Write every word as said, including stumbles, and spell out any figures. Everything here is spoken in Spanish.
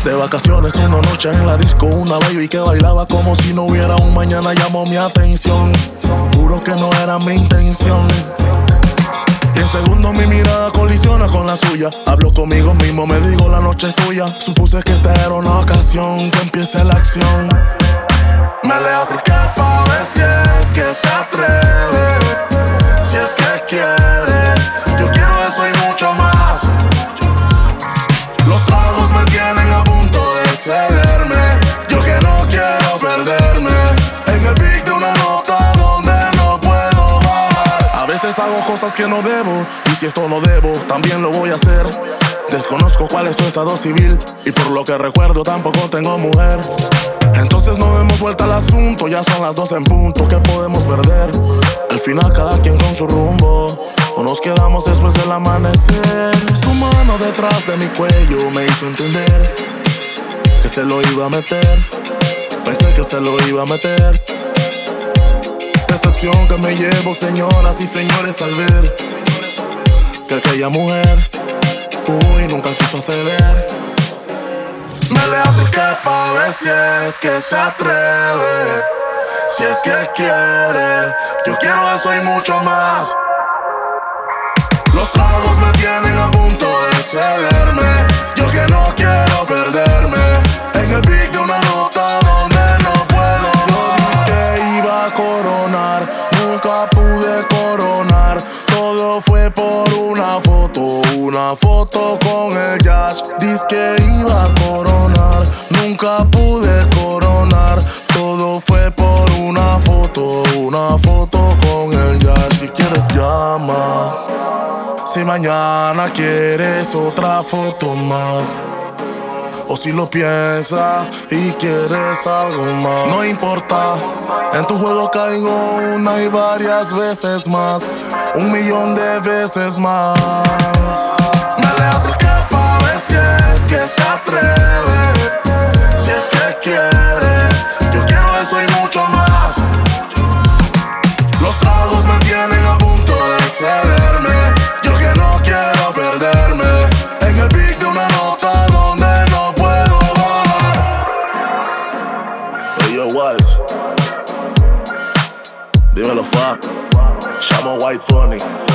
De vacaciones una noche en la disco, una baby que bailaba como si no hubiera un mañana llamó mi atención. Juro que no era mi intención. Y en segundo mi mirada colisiona con la suya. Hablo conmigo mismo, me digo la noche es tuya. Supuse que esta era una ocasión, que empiece la acción. Me le acerqué pa' ver si es que se atreve, si es que quiere. Yo quiero eso y mucho más. Los tragos me tienen a punto de excederme. Yo que no quiero perderme en el pic de una nota donde no puedo bajar. A veces hago cosas que no debo, y si esto no debo, también lo voy a hacer. Desconozco cuál es tu estado civil, y por lo que recuerdo tampoco tengo mujer. Entonces no hemos vuelto al asunto, ya son las dos en punto, ¿qué podemos perder? Al final cada quien con su rumbo, o nos quedamos después del amanecer. Su mano detrás de mi cuello me hizo entender que se lo iba a meter. Pensé que se lo iba a meter. Decepción que me llevo, señoras y señores, al ver que aquella mujer, uy, nunca quiso ceder. Me le acerqué pa' ver si es que se atreve, si es que quiere. Yo quiero eso y mucho más. Los tragos me tienen a punto de excederme. Yo que no quiero perderme en el pic de una nota donde no puedo. Yo dije que iba a coronar, nunca pude coronar. Todo fue por una foto, una foto con el Yash. Dice que iba a coronar, nunca pude coronar. Todo fue por una foto, una foto con el Yash. Si quieres llama, si mañana quieres otra foto más, o si lo piensas y quieres algo más. No importa, en tu juego caigo una y varias veces más, un millón de veces más. Me le acerqué pa' ver si es que se atreve, si es que quiere. Yo quiero eso y mucho más. Los tragos me tienen a punto de excederme. Yo que no quiero perderme en el pic de una nota donde no puedo bajar. Hey yo, Walsh, dímelo, fuck. Llamo White Tony.